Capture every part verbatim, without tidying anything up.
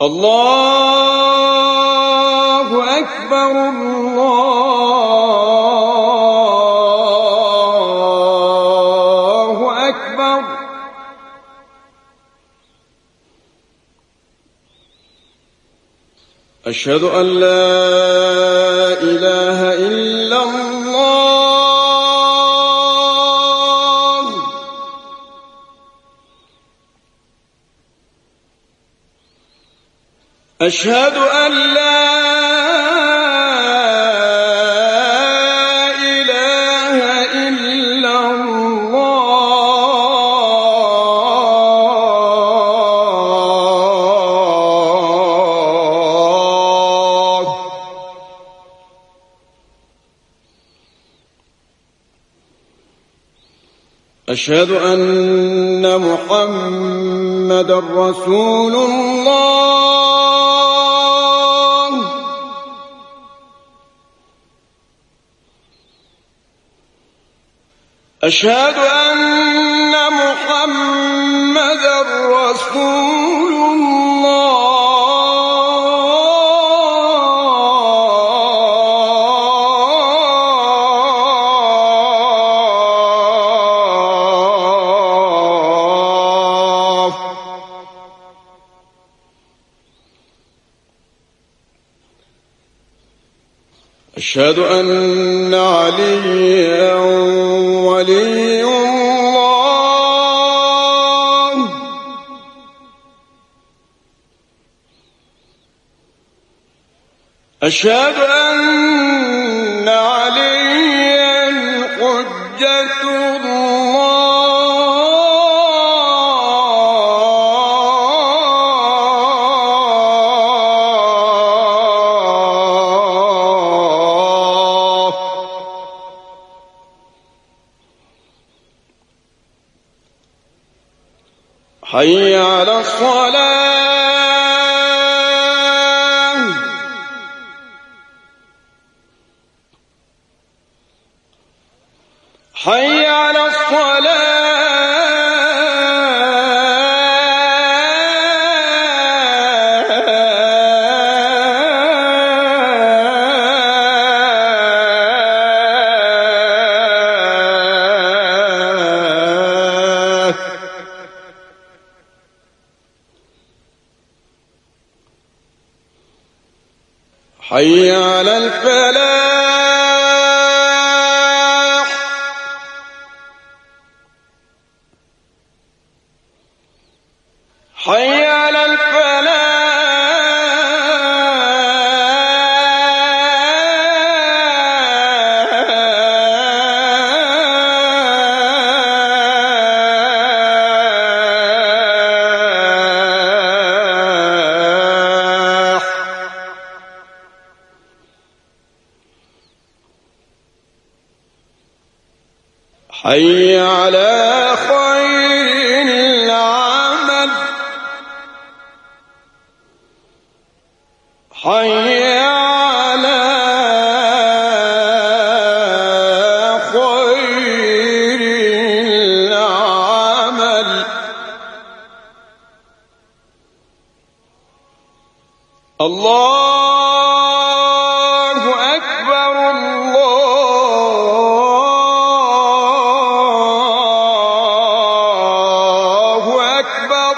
الله أكبر الله أكبر. أشهد أن لا إله إلا الله. أشهد أن لا إله إلا الله. أشهد أن محمدًا رسول الله. أشهد أن محمدًا رسول الله. أشهد أن عليا ولي الله. أشهد أن عليا حجة الله. حي على الصلاة. حي على الصلاة. حي على الفلاح. حي على الفلاح. حي على خير العمل. حي على خير العمل. الله أكبر الله أكبر.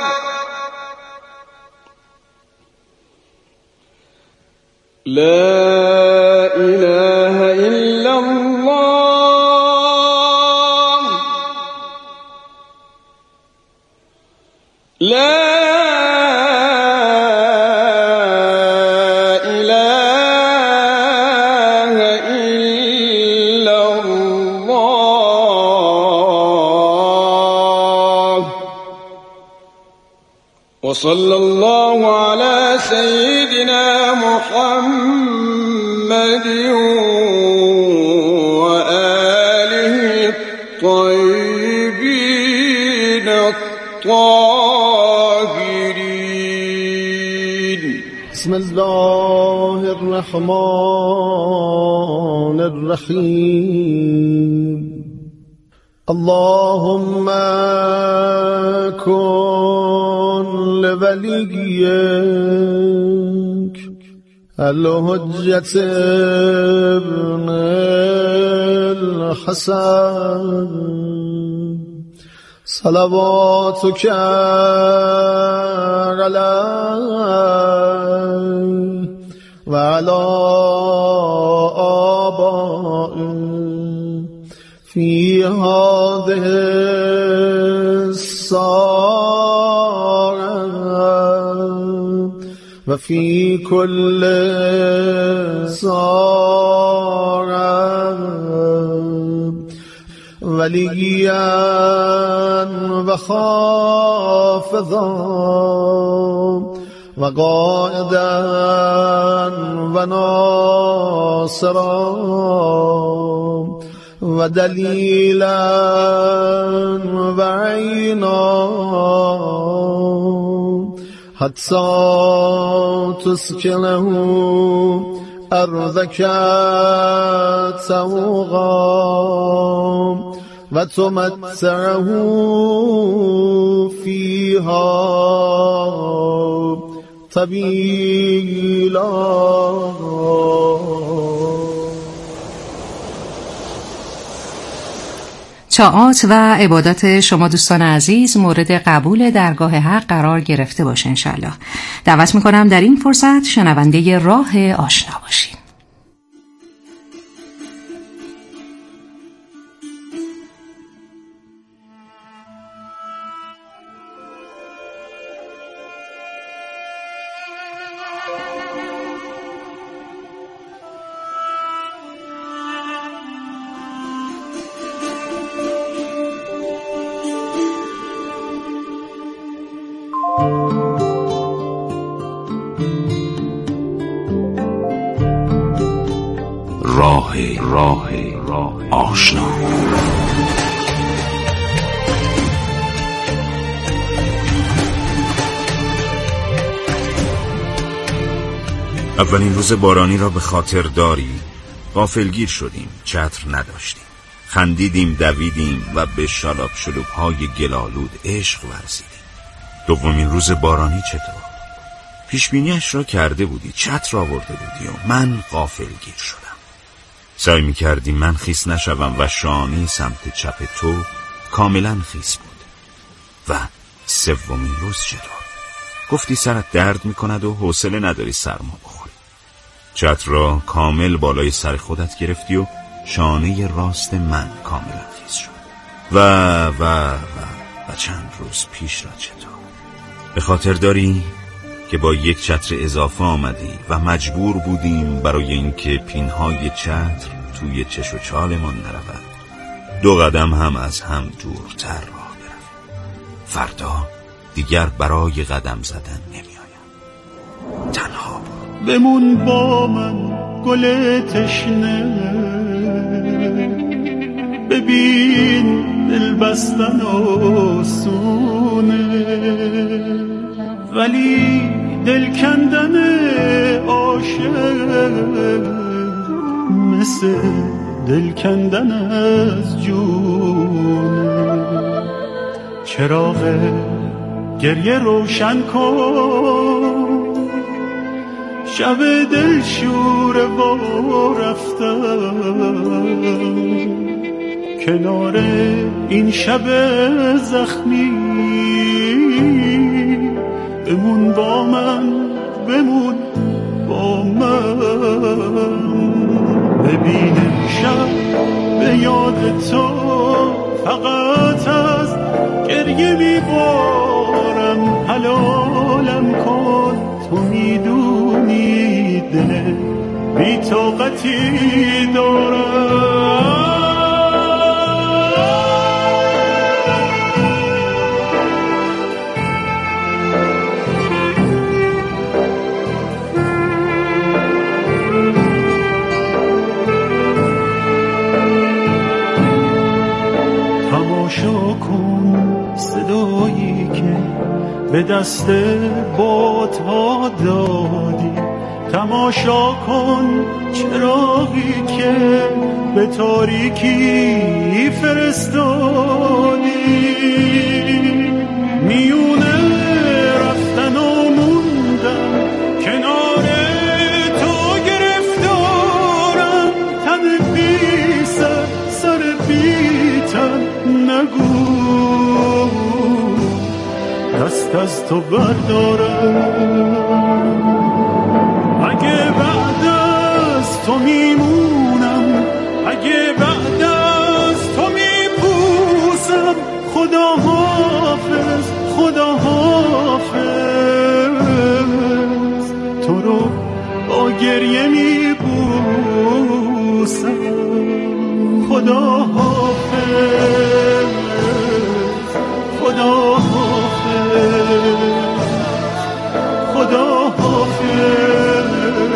لا إله إلا الله. لا إله إلا الله. وصلى الله على سيدنا محمد وآله الطيبين الطاهرين. بسم الله الرحمن الرحيم. اللهم كن لوليك الحجة ابن الحسن صلواتك عليه وعلى آبائه في هذه الساعة وفي كل ساعة وليا وخافضا وقائدا وناصرا ودليلا وعينا حتى تسكنه أرضك سوغا وتمتعه فيها طويلا. طاعات و عبادات شما دوستان عزیز مورد قبول درگاه حق قرار گرفته باشه انشالله. دعوت میکنم در این فرصت شنونده راه آشنا باشید. راه راه راه آشنا. اولین روز بارانی را به خاطر داری؟ غافلگیر شدیم، چتر نداشتیم، خندیدیم، دویدیم و به شالاب شلوب‌های گلالود عشق ورزیدیم. دومین روز بارانی چطور؟ پیشبینیش را کرده بودی، چتر آورده بودی و من غافلگیر شدم. سعی می کردی من خیس نشوم و شانه سمت چپ تو کاملا خیس بود. و سومین روز چطور؟ گفتی سرت درد می کند و حوصله نداری سرما بخوری. چتر را کامل بالای سر خودت گرفتی و شانه راست من کاملا خیس شد. و و و و چند روز پیش را چطور؟ به خاطر داری که با یک چتر اضافه آمدی و مجبور بودیم برای اینکه پینهای چتر توی چش و چالمان نرود دو قدم هم از هم دورتر راه برویم. فردا دیگر برای قدم زدن نمی‌آیم. تنها برو. بمون با من گل تشنه، ببین دل بستن آسونه ولی دل کندن عاشق مثل دل کندن از جونه. چراغ گریه روشن کن، شب دل شور و رفتن کنار این شب زخمی. بمون با من، بمون با من، ببین شب به یاد تو فقط از گریه میبارم. حلالم کن، تو میدونی دل بی طاقتی دارم. تماشا کن صدایی که به دست بادها دادی، تماشا کن چراغی که به تاریکی فرستادی. میونه رفتن از تو بردارم. اگه بعد از تو میمونم، اگه بعد از تو میپوسم، خدا حافظ خدا حافظ، تو رو با گریه میبوسم. خدا حافظ خدا حافظ خدا حافظ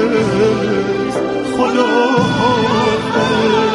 خدا حافظ.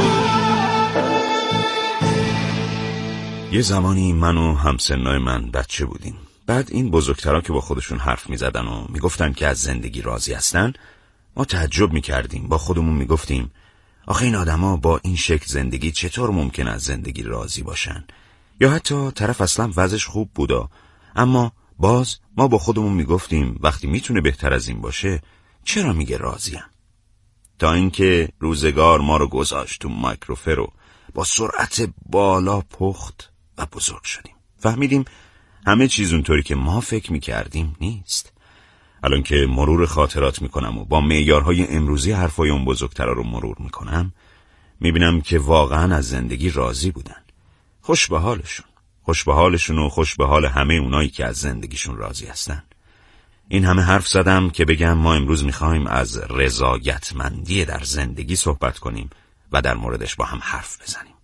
یه زمانی من و همسنای من بچه بودیم. بعد این بزرگترها که با خودشون حرف می زدن و می گفتن که از زندگی راضی هستن، ما تعجب می کردیم. با خودمون می گفتیم آخه این آدما با این شکل زندگی چطور ممکن از زندگی راضی باشن؟ یا حتی طرف اصلا وضعش خوب بودا، اما باز ما با خودمون می گفتیم وقتی می تونه بهتر از این باشه چرا میگه راضیم؟ تا اینکه روزگار ما رو گذاشت تو مایکروفر رو با سرعت بالا پخت و بزرگ شدیم. فهمیدیم همه چیز اونطوری که ما فکر میکردیم نیست. الان که مرور خاطرات میکنم و با معیارهای امروزی حرفای اون بزرگترا رو مرور میکنم، میبینم که واقعا از زندگی راضی بودن. خوش به حالشون، خوش به حالشون و خوش به حال همه اونایی که از زندگیشون راضی هستن. این همه حرف زدم که بگم ما امروز میخوایم از رضایتمندی در زندگی صحبت کنیم و در موردش با هم حرف بزنیم.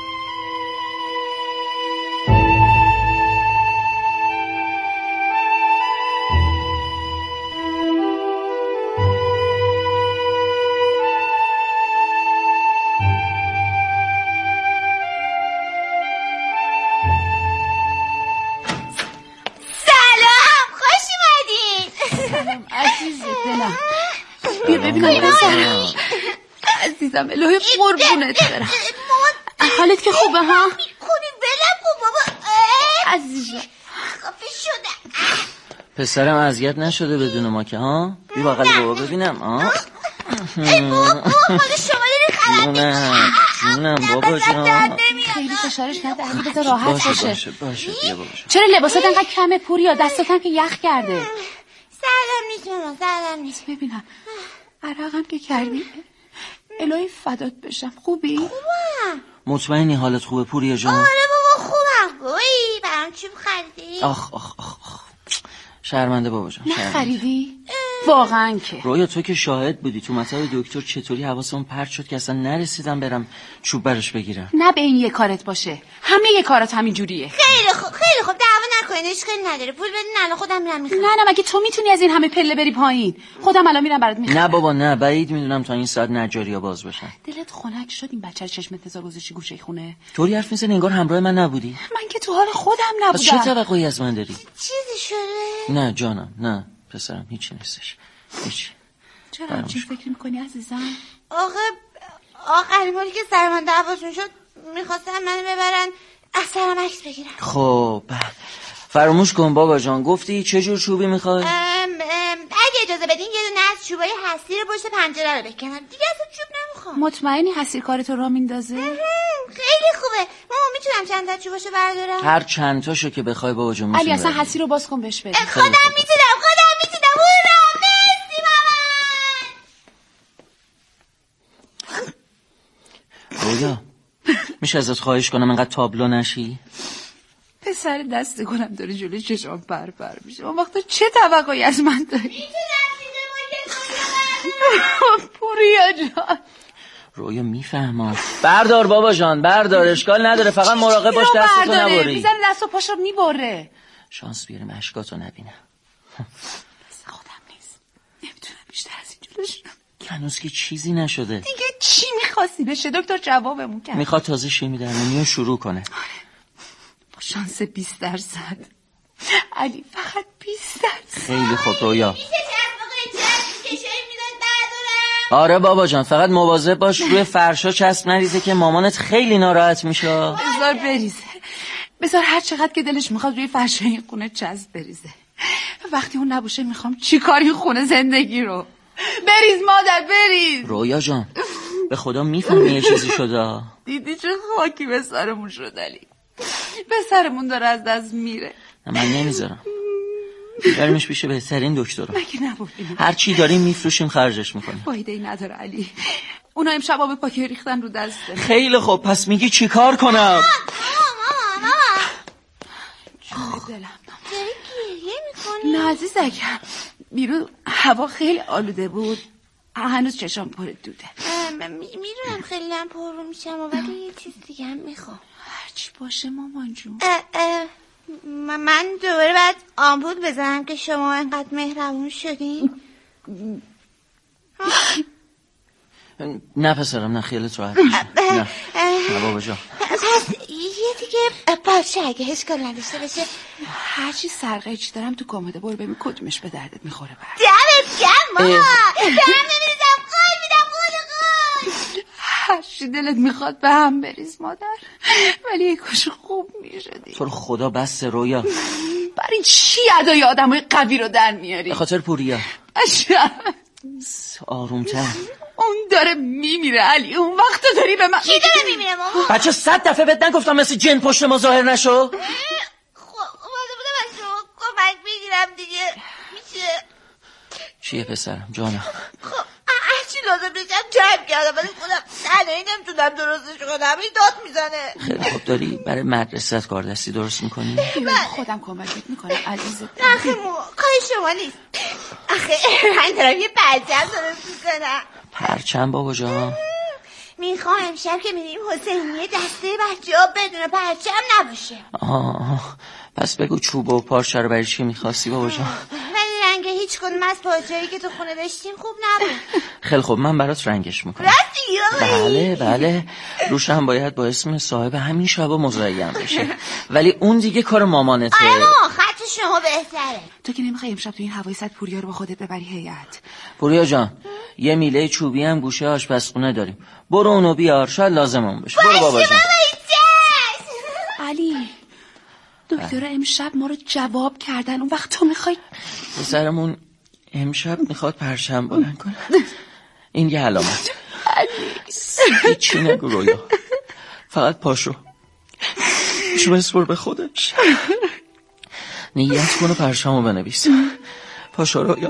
عزیزم الهی قربونت برم. حالت که خوبه ها؟ میکنی بلم کن بابا. عزیزم خفه شده. پسرم اذیت نشده بدون ما که ها؟ بی بغل بابا ببینم ها. ای بابا مال شما داری خبر جونم جونم بابا جان. خیلی فشارش نده علی، بذار راحت باشه باشه. باشه باشه بیا بابا. چرا لباسات انقدر کمه پوریا؟ دستاتم که یخ کرده. سلام نیست ماما، سلام نیست. ببینم عرقم که کردی. الهی فدات بشم. خوبی؟ خوبم. مطمئنی حالت خوبه پوریا جان؟ آره بابا خوبم. گویی برام چوب خریدی؟ آخ آخ آخ آخ شرمنده بابا جان. نه خریدی؟ واقعا که رویا تو که شاهد بودی تو مطب دکتر چطوری حواسم پرت شد که اصلا نرسیدم برم چوب براش بگیرم. نه به این یه کارت باشه، همه یه کارت همین جوریه. خیلی خوب خیلی خوب، دعوا نکنین، اشکالی نداره. پول بدین الان خودم میرم میخرم. نه نه مگه تو میتونی از این همه پله بری پایین؟ خودم الان میرم برات میخرم. نه بابا نه، بعید میدونم تا این ساعت نجاریا باز باشن. دلت خنک شد این بچه رو چشم انتظار گذاشتی گوشه خونه؟ طوری حرف میزنی انگار همراه من نبودی. من که تو حال خودم نبودم. پس چه توقعی از من داری؟ چیزی شده؟ نه جانم نه پسرم هیچی نیستش. هیچ. چرا همچین فکر میکنی عزیزم؟ آخه آخرین باری که سر من دعواشون شد میخواستم منو ببرن از سرم عکس بگیرن. خب فراموش کن بابا جان، گفتی چه جور چوبی میخوای؟ ام ام اگه اجازه بدین یه دونه از چوبای حسی رو پشت پنجره رو بکنم. دیگه اصلا چوب نمیخوام. مطمئنی حسیر کارتو را میندازه؟ خیلی خوبه. ماما میتونم چند تا چوباشو بردارم؟ هر چند تاشو که بخوای بابا جان میتونی. علی اصلا حسی رو باز کن بهش بده. خودم میتونم خودم میتونم. هورا مرسی مامان. رویا میشه ازت خواهش کنم انقدر تابلو نشی؟ پسر دست گلم داره جلوی چشام پر پر میشه. اون وقتا چه توقعی از من داری؟ میتونم چیزه ما پوریا جان. رویا میفهمم. بردار بابا جان بردار، اشکال نداره، فقط مراقب باش دستتو نبری. میزنه دست و پاشو میبره. شانس بیاریم اشکاتو نبینم. دست خودم نیست، نمیتونم بیشتر از این جلوش. هنوز که چیزی نشده. دیگه چی میخواستی بشه؟ دکتر جوابمون کرد. میخواد تازه شیمی درمانی رو شروع کنه. با شانس بیست درصد. علی فقط بیست درصد. خیلی خوب رویا. آره بابا جان فقط مواظب باش روی فرشا چسب نریزه که مامانت خیلی ناراحت میشه. بذار بریزه، بذار هر چقدر که دلش میخواد روی فرشای این خونه چسب بریزه. وقتی اون نباشه میخوام چی کار این خونه زندگی رو. بریز مادر بریز. رویا جان به خدا میفهمی یه چیزی شده. دیدی چه خاکی به سرمون شد علی. به سرمون داره از دست میره. من نمیذارم. برمیش پیش بهترین دکترها. مگه نبودیم؟ هر چی داریم میفروشیم خرجش میکنیم. فایده ای نداره علی. اونا امشب آب پاکی ریختن رو دستم. خیلی خوب، پس میگی چی کار کنم؟ ماما ماما جون دلم داری گریه میکنی؟ نه عزیزکم، بیرون هوا خیلی آلوده بود، هنوز چشام پر دوده. میدونم خیلی هم پر رو میشم ولی یه چیز دیگه هم میخوام. هرچی باشه مامان جون. من دوباره باید آمپول بزنم که شما انقدر مهربون شدین؟ نه پسرم، نه خیالت راحت میشه. نه نه بابا جان. پس یه دیگه باشه اگه اشکال نداشته باشه. هرچی سرقیچ دارم تو کاموده، برو ببین کدومش به دردت میخوره. برد دمت گرم ماما. دارم نمیریزم قول میدم قول قول. هرچی دلت میخواد به هم بریز مادر، ولی یه کاش خوب میشدی. تو رو خدا بس رویا. برای چی ادای آدمای قوی رو در میاری؟ به خاطر پوریا. آرومتر. اون داره میمیره علی، اون وقت داری به من کی داره میمیره ماما؟ بچه صد دفعه بهت نگفتم مثل جن پشت ما ظاهر نشو؟ خب اومده بودم از شما کمک بگیرم دیگه. میشه؟ چیه پسرم جانم؟ خب هرچی لازم بشم جمع کردم ولی خودم تنهایی نمیتونم درستش کنم. این داد میزنه. خیلی خوب، داری برای مدرسه‌ت کار دستی درست میکنی؟ خودم کمکت میکنم عزیزت. آخه مو کار شما نیست. آخه من دارم یه پرچم درست میکنم. پرچم بابا جان؟ میخوام امشب که میریم حسینیه دسته بچه ها بدون پرچم نباشه. آه پس بگو چوب و پارچه رو برای چی میخواستی بابا جان؟ ولی رنگ هیچ کدوم از پارچه‌ای که تو خونه داشتیم خوب نبود. خیلی خوب، من برات رنگش میکنم. راستی؟ بله بله، روش هم باید با اسم صاحب همین شبا مزین بشه، ولی اون دیگه کار مامانته. آره ماما، خط شما بهتره. تو که نمیخوای امشب تو این هوای صد پوریا رو با خودت ببری هیئت؟ پوریا جان، یه میله چوبی هم گوشه آشپزخونه داریم، برو اونو بیار، شاید لازممون بشه. برو بابا جان. علی دکتر امشب ما رو جواب کردن، اون وقت تو میخوای؟ پسرمون امشب میخواد پرچم بلند کنه. این یه علامت. هیچی نگو رویا، فقط پاشو شو بسپر به خودش، نیت کن و پرچمو بنویس. پاشو رویا.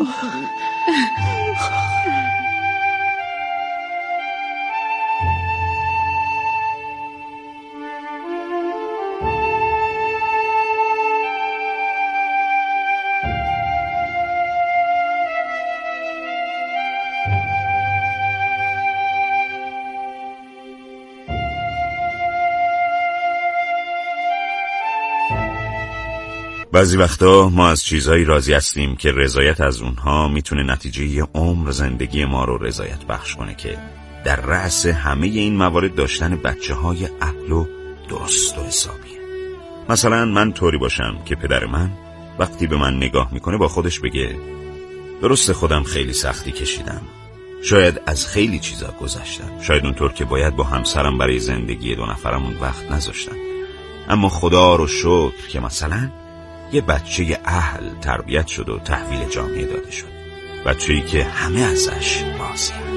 بعضی وقتا ما از چیزهایی راضی هستیم که رضایت از اونها میتونه نتیجه یه عمر زندگی ما رو رضایت بخش کنه، که در رأس همه این موارد داشتن بچه های اهل و درست و حسابیه. مثلا من طوری باشم که پدر من وقتی به من نگاه میکنه با خودش بگه درست خودم خیلی سختی کشیدم، شاید از خیلی چیزا گذشتم، شاید اونطور که باید با همسرم برای زندگی دو نفرمون وقت نذاشتم، اما خدا رو شکر که مثلا یه بچه اهل تربیت شد و تحویل جامعه داده شد، بچه‌ای که همه ازش راضی‌اند.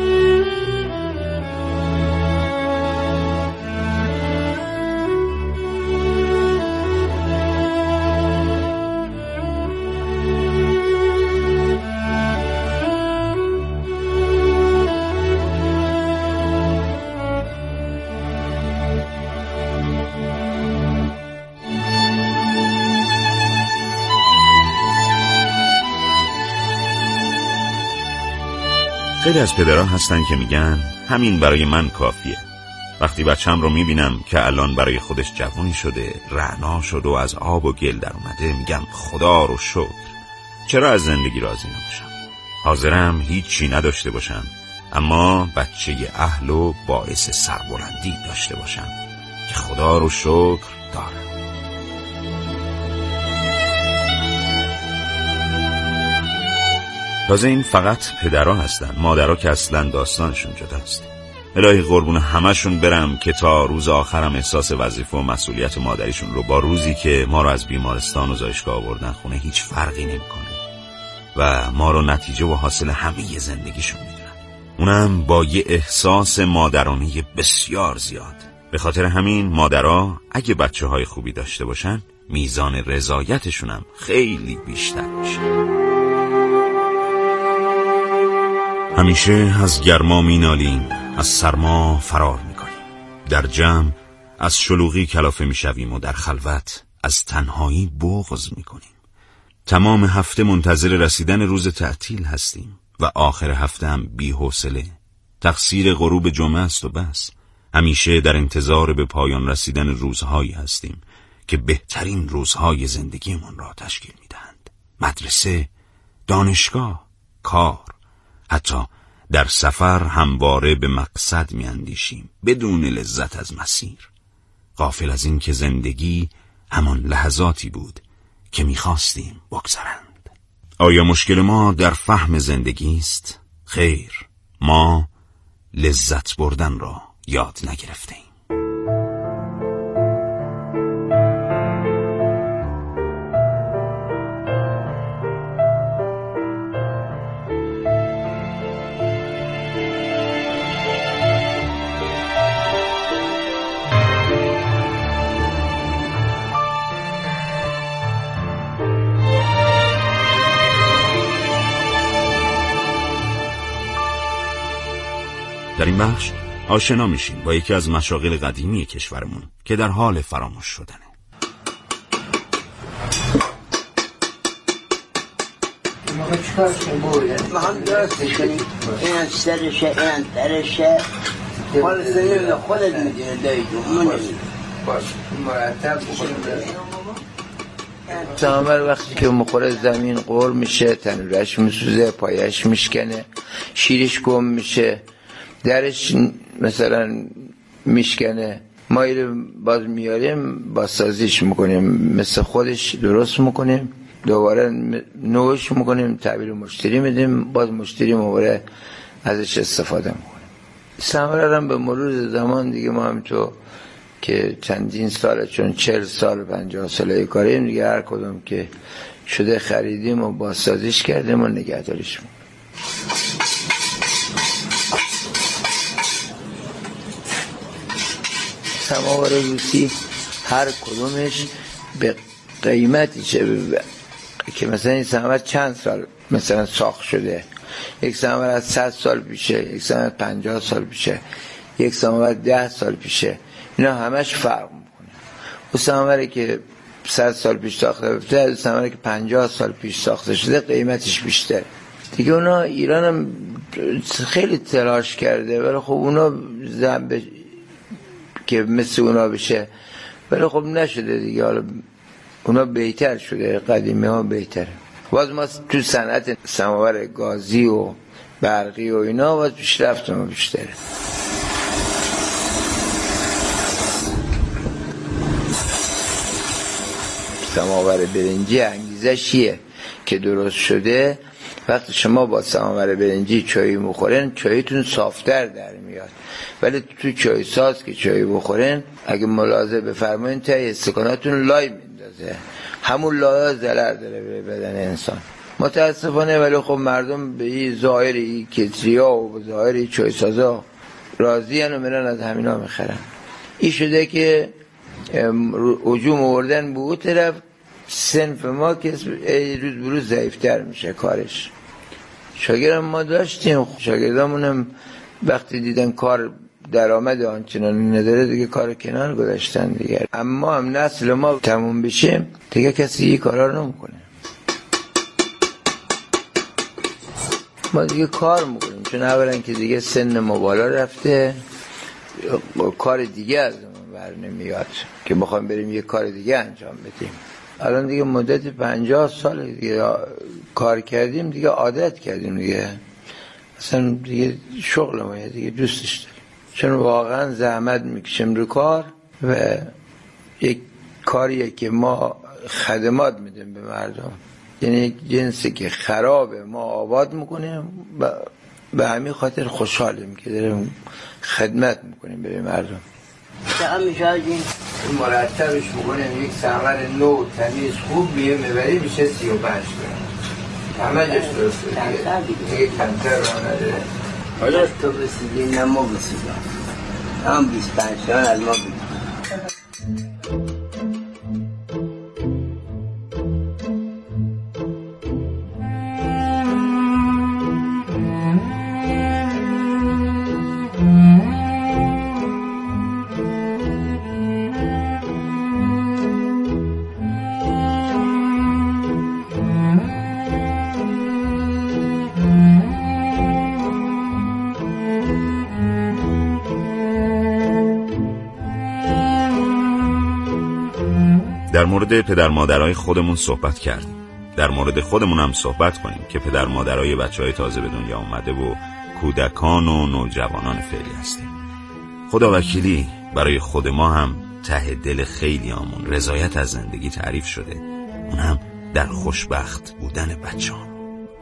خیلی از پدران هستن که میگن همین برای من کافیه. وقتی بچم رو میبینم که الان برای خودش جوونی شده، رعنا شده و از آب و گل در اومده، میگم خدا رو شکر. چرا از زندگی راضی نباشم؟ حاضرم هیچی نداشته باشم، اما بچه اهل و باعث سربلندی داشته باشم که خدا رو شکر دارم. تازه این فقط پدرها هستن، مادرها که اصلا داستانشون جداست. الهی قربون همشون برم که تا روز آخرم احساس وظیفه و مسئولیت مادریشون رو با روزی که ما رو از بیمارستان و زایشگاه آوردن خونه هیچ فرقی نمی‌کنه و ما رو نتیجه و حاصل همه زندگیشون میدونن، اونم با یه احساس مادرانه بسیار زیاد. به خاطر همین مادرها اگه بچه‌های خوبی داشته باشن میزان رضایتشونم خیلی بیشتر میشه. همیشه از گرما مینالیم، از سرما فرار میکنیم. در جمع از شلوغی کلافه میشویم و در خلوت از تنهایی بغض میکنیم. تمام هفته منتظر رسیدن روز تعطیل هستیم و آخر هفته هم بی‌حوصله. تقصیر غروب جمعه است و بس. همیشه در انتظار به پایان رسیدن روزهایی هستیم که بهترین روزهای زندگیمون را تشکیل میدهند. مدرسه، دانشگاه، کار، حتی در سفر همواره به مقصد میاندیشیم بدون لذت از مسیر، غافل از این که زندگی همان لحظاتی بود که میخواستیم بگذرند. آیا مشکل ما در فهم زندگی است؟ خیر، ما لذت بردن را یاد نگرفتیم. در این بخش آشنا میشیم با یکی از مشاغل قدیمی کشورمون که در حال فراموش شدنه. ما چیکار کنیم بوده؟ ما هم درستش کنیم. این سرشه، این درشه. حال سریم خودت میدونه دایی جو. من نمید. باش. مرتب بکنیم. سامر وقتی که مخوره زمین قور میشه، تنورش میسوزه، پایش میشکنه، شیرش گم میشه، درش مثلا میشکنه، ما اینو باز میاریم بازسازیش میکنیم، مثل خودش درست میکنیم، دوباره نوش میکنیم، تحویل مشتری میدیم، باز مشتری مواره ازش استفاده میکنیم. ثمره هم به مرور زمان دیگه ما هم تو که چندین ساله، چون چهل سال پنجاه ساله کاریم دیگه، هر کدوم که شده خریدیم و بازسازیش کردیم و نگهداریش میکنیم. سماور روسی هر کدومش به قیمتیشه، که مثلا این سماور چند سال مثلا ساخت شده، یک سماور از صد سال پیشه، یک سماور پنجاه سال پیشه، یک سماور ده سال پیشه، اینا همش فرق میکنه. و سماوری که صد سال پیش ساخته بوده از سماوری که پنجاه سال پیش ساخته شده قیمتش بیشتره دیگه. اونا ایران هم خیلی تلاش کرده ولی خب اونا زنب که مثل اونا بشه ولی خب نشده دیگه. حالا اونا بهتر شده، قدیمی ها بهتره. باز ما تو صنعت سماور گازی و برقی و اینا باز پیشرفت ما بیشتره. سماور برنجی انگیزش چیه که درست شده؟ وقتی شما با سماور برنجی چای بخورین چایتون صافتر در میاد، ولی تو چای ساز که چای بخورین اگه ملاحظه بفرمایین تای استکاناتون لای میندازه، همون لای ضرر داره به بدن انسان متاسفانه. ولی خب مردم به این ظاهری کتریا و به ظاهری چای سازا راضی ان و میرن از همینا میخرن. این شده که هجوم آوردن به اون طرف صنف ما که روز به روز ضعیفتر میشه کارش. شاگردم ما داشتیم، شاگردامونم وقتی دیدن کار درآمد آنچنانی نداره دیگه کار کنار گذاشتن دیگه. اما هم نسل ما تموم بشه دیگه کسی این کارا رو نمیکنه. ما دیگه کار میکنیم چون اولا که دیگه سن ما بالا رفته، کار دیگه از ما بر نمیاد که بخوایم بریم یه کار دیگه انجام بدیم. الان دیگه مدت پنجاه سال دیگه کار کردیم دیگه عادت کردیم دیگه، اصلا دیگه شغل ما دیگه دوستش داریم چون واقعا زحمت میکشیم رو کار و یک کاریه که ما خدمات میدیم به مردم، یعنی یک جنسی که خرابه ما آباد میکنیم و به همین خاطر خوشحالیم که داریم خدمت میکنیم به مردم. چقدر میشاجیم؟ مرتبش بکنیم یک سمر نو تمیز خوب بیه میبری میشه سی و پنج برم همه جاش درست دیگه دیگه کمتر را نداره. حالا تو بسیدی نه ما بسیدیم هم بیست پنج سال از ما بگیم. در مورد پدر مادرای خودمون صحبت کردیم. در مورد خودمون هم صحبت کنیم که پدر مادرای بچهای تازه به دنیا اومده و کودکان و نوجوانان فعلی هستیم. خدا وکیلی برای خود ما هم ته دل خیلی آمون رضایت از زندگی تعریف شده، اون هم در خوشبخت بودن بچه هم.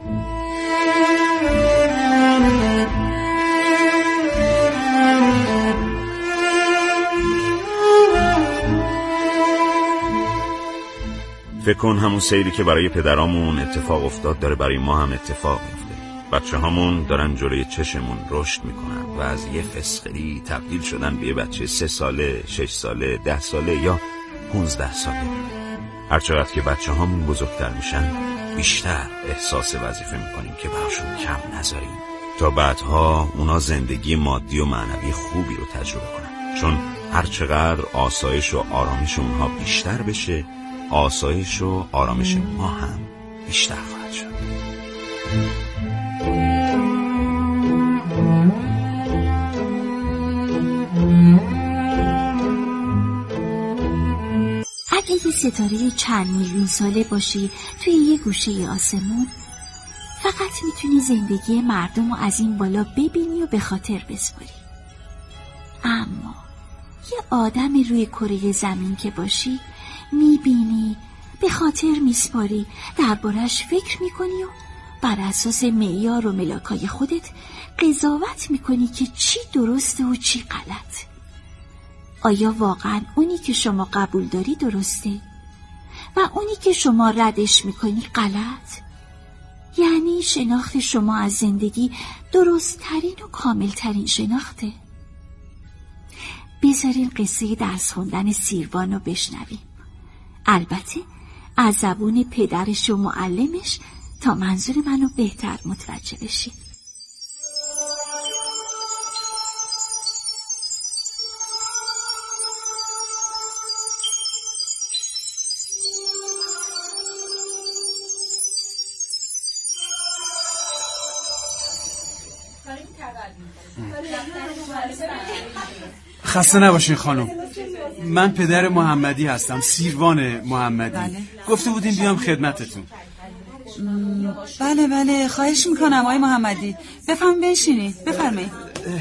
فکر کن همون سیری که برای پدرامون اتفاق افتاد داره برای ما هم اتفاق میفته. بچه همون دارن جلوی چشمون رشد میکنن و از یه فسقلی تبدیل شدن به یه بچه سه ساله، شش ساله، ده ساله یا پونزده ساله. هرچقدر که بچه همون بزرگتر میشن بیشتر احساس وظیفه میکنیم که براشون کم نذاریم تا بعدها اونا زندگی مادی و معنوی خوبی رو تجربه کنن. چون هرچقدر آسایش و آرامش اونها بیشتر بشه، آسایش و آرامش ما هم بیشتر خواهد شد. اگه یه ستاره چند میلیون ساله باشی توی یه گوشه آسمون، فقط میتونی زندگی مردم رو از این بالا ببینی و به خاطر بسپاری. اما یه آدم روی کره زمین که باشی، میبینی، به خاطر میسپاری، دربارش فکر میکنی و بر اساس معیار و ملاکای خودت قضاوت میکنی که چی درسته و چی غلط. آیا واقعا اونی که شما قبول داری درسته و اونی که شما ردش میکنی غلط؟ یعنی شناخت شما از زندگی درست ترین و کامل ترین شناخته؟ بذارین قصه درس خوندن سیروان رو بشنویم، البته از زبون پدرش و معلمش تا منظور منو بهتر متوجه بشید. خسته نباشین خانم، من پدر محمدی هستم، سیروان محمدی. بله. گفته بودیم بیام خدمتتون. بله بله خواهش میکنم آقای محمدی، بفرمایید بنشینید، بفرمایید.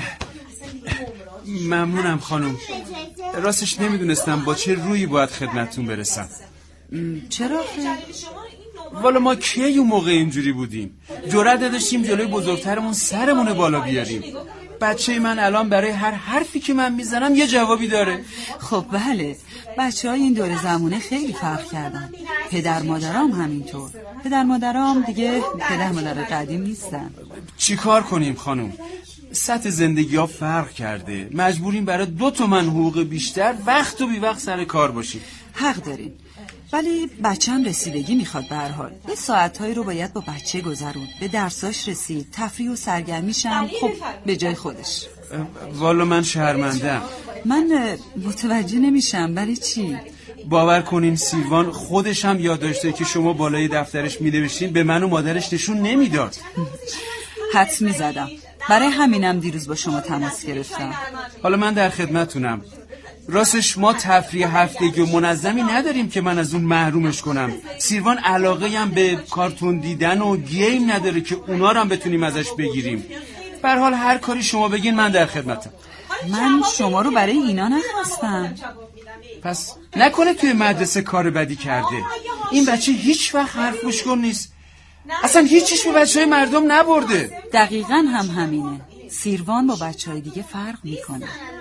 ممنونم خانم، راستش نمیدونستم با چه رویی باید خدمتتون برسم. چرا؟ والا ما کی اون موقع اینجوری بودیم؟ جرأت داشتیم جلوی بزرگترمون سرمون بالا بیاریم. بچه من الان برای هر حرفی که من میزنم یه جوابی داره. خب بله، بچه های این دور زمونه خیلی فرق کردن، پدر مادرام همینطور. پدر مادرام دیگه پدر مادر قدیم نیستن. چی کار کنیم خانم؟ سطح زندگی ها فرق کرده، مجبوریم برای دو تومن حقوق بیشتر وقت و بی وقت سر کار باشیم. حق دارین، ولی بچه هم رسیدگی میخواد. به هر حال یه ساعتهایی رو باید با بچه گذرون، به درساش رسید، تفریح و سرگرمیش هم خب به جای خودش. والا من شرمندم. من متوجه نمیشم ولی چی؟ باور کنین سیروان خودش هم یاد داشته که شما بالای دفترش مینوشتین، به من و مادرش نشون نمیداد. حدس میزدم، برای همینم دیروز با شما تماس گرفتم. حالا من در خدمتونم. راستش ما تفریح هفتگی و منظمی نداریم که من از اون محرومش کنم. سیروان علاقه هم به کارتون دیدن و گیم نداره که اونا رو هم بتونیم ازش بگیریم. به هر حال هر کاری شما بگین من در خدمتم. من شما رو برای اینا نخواستم. پس نکنه توی مدرسه کار بدی کرده. این بچه هیچ وقت حرف گوشکن نیست، اصلا هیچیش به بچه های مردم نبرده. دقیقاً هم همینه. سیروان با بچه های دیگه فرق میکنه.